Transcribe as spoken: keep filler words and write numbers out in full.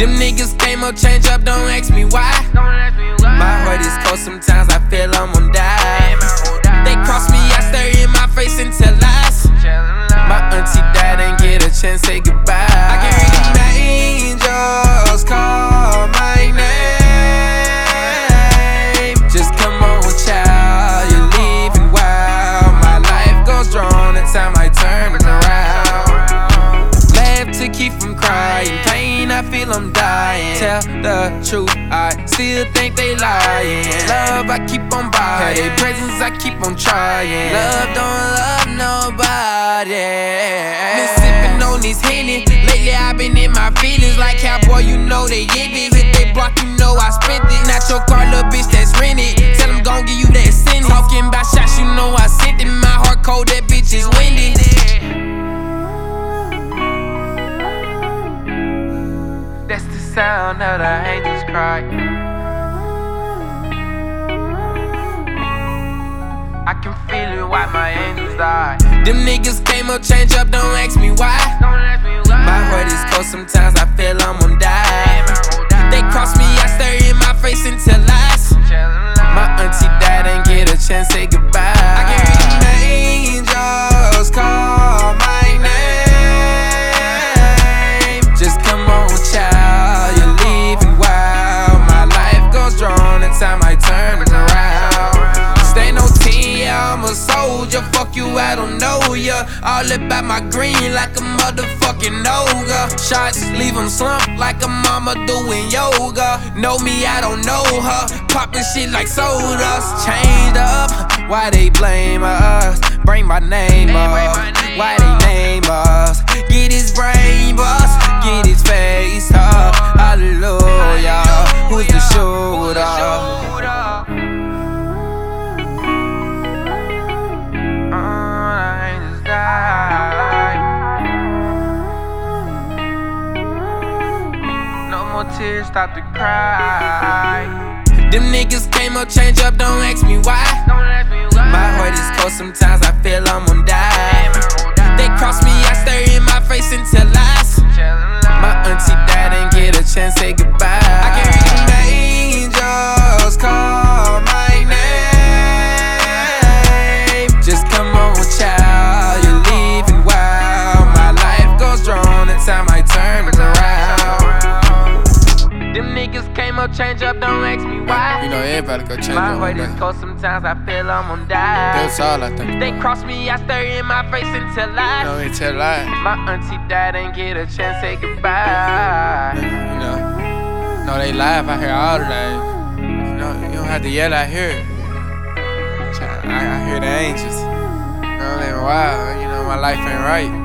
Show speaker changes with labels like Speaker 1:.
Speaker 1: Them niggas came up, change up, don't ask me why. My heart is cold, sometimes I feel I'm gon' die. They cross me, I stare in my face and tell lies. My auntie died and get a chance, say goodbye. I can read the angels call my name. Just come on, child, you're leaving wild. My life goes drawn, the time I turn around. Laugh to keep from crying, pain, I feel I'm dying. Tell the truth, I still think they lying. Love, I keep on buying. Hey, presents, I keep on trying. Love, don't love nobody. Been sipping on this Henny. Lately, I've been in my feelings. Like cowboy, you know they get it. Hit they block, you know I spent it. Not your car, little bitch that's rented. Tell them gon' give you that sentence. Talking about shots, you know I sent it. My heart cold, that bitch is windy. That's the sound of the angels cry. I can feel it, why my angels die. Them niggas came up, change up, don't ask me why. My heart is cold, sometimes I feel I'm gon' die. They cross me, I stare in my face and tell lies. My auntie died and get a chance, say goodbye. I can read the angels call my name. Just come on, child, you're leaving wild. My life goes drawn, the time I turn around. Stay no teen, yeah, I'm a soldier. Fuck you, I don't know ya. All about my green like a motherfucking ogre. Shots leave them slumped like a mama doing yoga. Know me, I don't know her. Poppin' shit like sodas. Changed up, why they blame us? Bring my name up, why they name us? Get his brain bust, get his face up. Hallelujah, who's the shooter? Tears stop to cry. Them niggas came up, change up, don't ask me why. My heart is cold, sometimes I feel I'm gon' die. They cross me, I stare in my face and tell lies. My auntie died and get a chance, say goodbye. I can read the angels call my name. Just come on, child, you're leaving wild. My life goes drawn, the time I turn around. Them niggas came up, change up, don't ask me why.
Speaker 2: You know everybody go change
Speaker 1: My
Speaker 2: up.
Speaker 1: heart is cold, sometimes I feel I'm gon' die.
Speaker 2: That's all I think.
Speaker 1: They cross me, I stare in my face and tell lies.
Speaker 2: You know, they tell lies.
Speaker 1: My auntie died and get a chance, say goodbye.
Speaker 2: You know, no, they live out here all the days. You know, you don't have to yell out here. I, I hear the angels. You know, they wild. You know, my life ain't right.